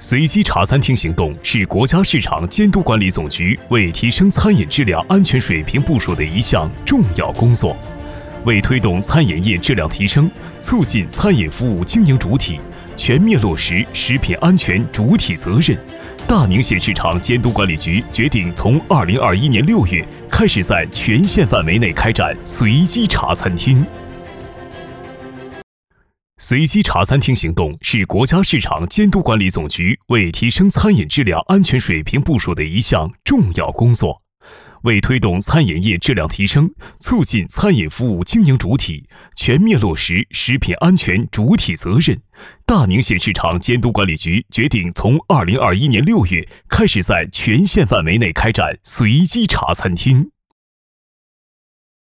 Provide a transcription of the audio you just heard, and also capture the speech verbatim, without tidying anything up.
随机茶餐厅行动是国家市场监督管理总局为提升餐饮质量安全水平部署的一项重要工作。为推动餐饮业质量提升，促进餐饮服务经营主体全面落实食品安全主体责任，大宁县市场监督管理局决定从二零二一年六月开始在全县范围内开展随机茶餐厅。随机茶餐厅行动是国家市场监督管理总局为提升餐饮质量安全水平部署的一项重要工作。为推动餐饮业质量提升，促进餐饮服务经营主体全面落实食品安全主体责任，大宁县市场监督管理局决定从二零二一年六月开始在全县范围内开展随机茶餐厅。